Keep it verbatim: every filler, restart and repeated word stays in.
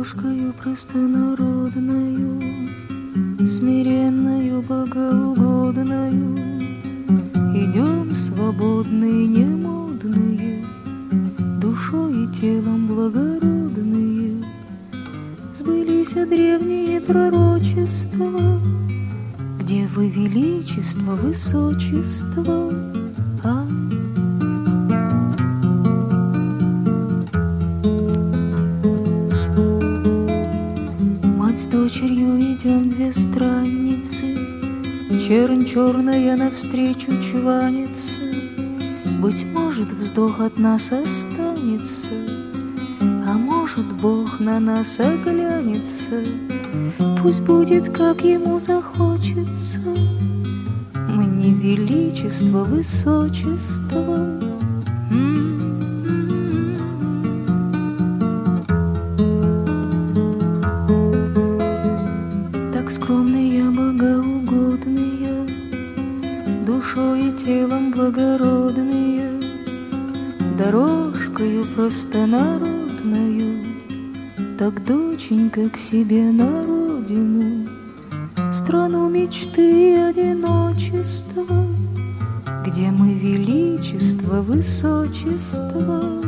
Дорожкою простонародною, смиренною, богоугодною, идем свободные, немодные, душой и телом благородные. Сбылись древние пророчества, где вы величество, высочество, а? Мать с дочерью идем две странницы, чернь черная навстречу чванится. Быть может, вздох от нас останется, а может, Бог на нас оглянется. Пусть будет, как ему захочется. Мы не величество, высочество. Так скромные, богоугодные, душой и телом благородные, дорожкою простонародною, так, доченька, к себе на родину, в страну мечты и одиночества, где мы величество, высочество.